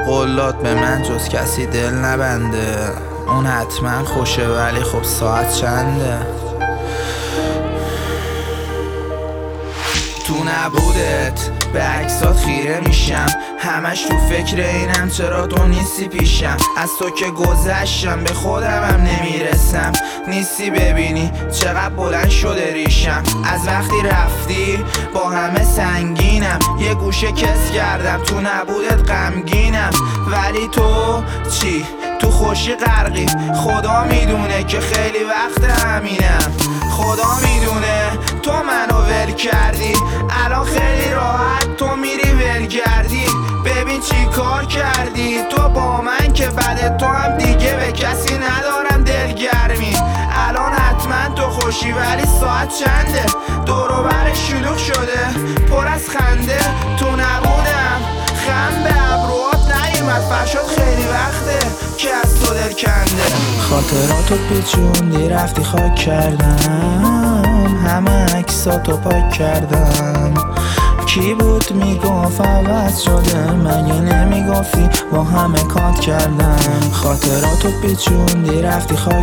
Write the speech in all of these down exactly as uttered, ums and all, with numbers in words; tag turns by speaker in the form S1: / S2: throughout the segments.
S1: قولات به من جز کسی دل نبنده. اون حتما خوشه ولی خب ساعت چنده؟ تو نبودت به عکسات خیره میشم، همش تو فکر اینم چرا تو نیستی پیشم. از تو که گذشتم به خودم هم نمیرسم، نیستی ببینی چقدر بلند شده ریشم. از وقتی رفتی با همه سنگینم، یه گوشه کس کردم تو نبودت غمگینم. ولی تو چی؟ تو خوشی غرقی، خدا میدونه که خیلی وقت همینم. خدا میدونه تو منو ول کردی، الان خیلی راحت تو میری ول کردی. ببین چی کار کردی تو با من که بعد تو هم دیگه به کسی ندارم دلگرمی. الان حتما تو خوشی ولی ساعت چنده؟ دور و بر شلوغ شده پر از خنده. تو نبودم خم به ابروات نیومد، فرشاد خیلی وقته که از تو دل کنده.
S2: خاطراتو پیچوندی رفتی خاک کردم، همه عکساتو پاک کردم. کی بود میگفت عوض شده؟ مگه نمیگفتی با همه کات کردم. خاطراتو پیچوندی رفتی خاک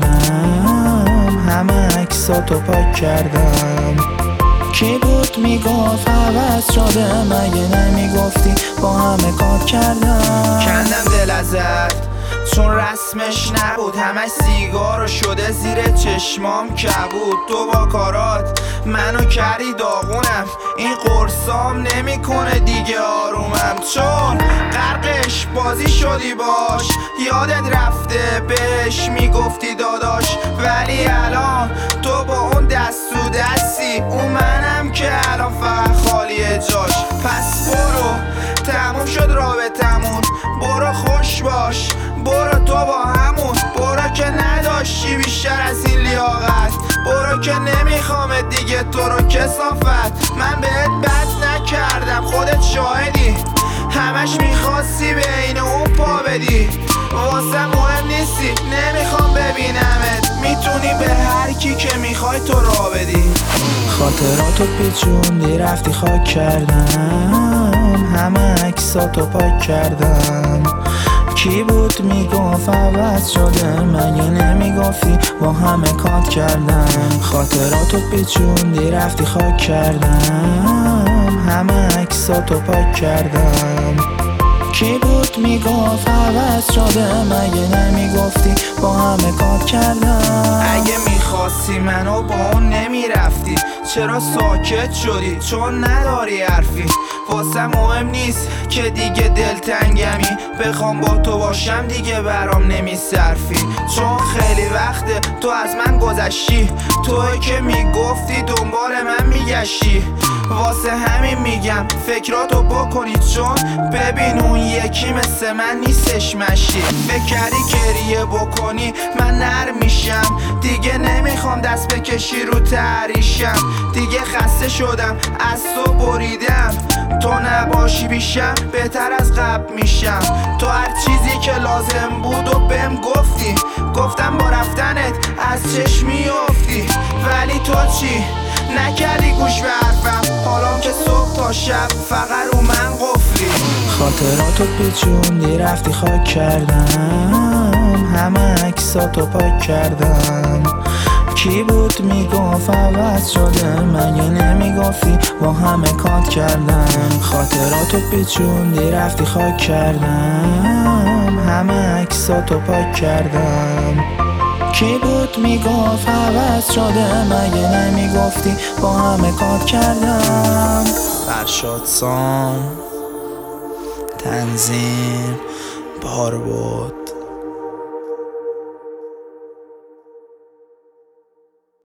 S2: کردم، همه عکساتو پاک کردم. کی بود میگفت عوض شده؟ مگه نمیگفتی با همه کات کردم.
S1: کندم دل ازت چون رسمش نبود، همش سیگار شده زیر چشمام کبود. تو با کارات منو کردی داغونم، این قرصام نمیکنه دیگه آرومم. چون غرقش بازی شدی باش، یادت رفته بهش میگفتی داداش. ولی الان تو با اون دست تو دستی، اون منم که الان فقط خالیه جاش. پس برو تموم شد رابطمون، برو خوش باش، برو تو با همون. برو که نداشتی بیشتر از این لیاقت، برو که نمیخوام دیگه تو رو کثافت. من بهت بد نکردم خودت شاهدی، همش میخواستی بین اون پا بدی. واسه مهم نیستی نمیخوام ببینمت، میتونی به هر کی که میخوای تو را بدی.
S2: خاطراتو پیچوندی رفتی خاک کردم، همه عکساتو پاک کردم. کی بود میگفت عوض شده؟ مگه نمیگفتی با همه کات کردم. خاطراتو پیچوندی رفتی خاک کردم، همه عکساتو پاک کردم. کی بود میگفت عوض شده؟ مگه نمیگفتی با همه کات کردم.
S1: اگه میخواستی منو با اون نمیرفتی، چرا ساکت شدی؟ چون نداری حرفی. واسه مهم نیست که دیگه دلتنگمی، بخوام با تو باشم دیگه برام نمیصرفی. چون خیلی وقته تو از من گذشتی، توی که میگفتی دنبال من میگشتی. واسه همین میگم فکراتو بکنی، چون ببین اون یکی مثل من نیستش مشتی. بکردی گریه بکنی من نرم میشم، دیگه نمیخوام دست بکشی رو تحریشم. دیگه خسته شدم از تو بریدم، تو نباشی بیشم بهتر از قبل میشم. تو هر چیزی که لازم بود و بهم گفتی، گفتم با رفتنت از چشم میافتی. ولی تو چی؟ نکردی گوش به حرفم، حالا که صبح تا شب فقط رو من قفلی.
S2: خاطراتو پیچوندی رفتی خاک کردم، همه عکساتو پاک کردم. کی بود میگفت عوض شده؟ مگه نمیگفتی با همه کات کردم. خاطراتو پیچوندی رفتی خاک کردم، همه عکساتو پاک کردم. کی بود میگفت عوض شده؟ مگه نمیگفتی با همه کات کردم.
S1: فرشاد سام، تنظیم بار بود.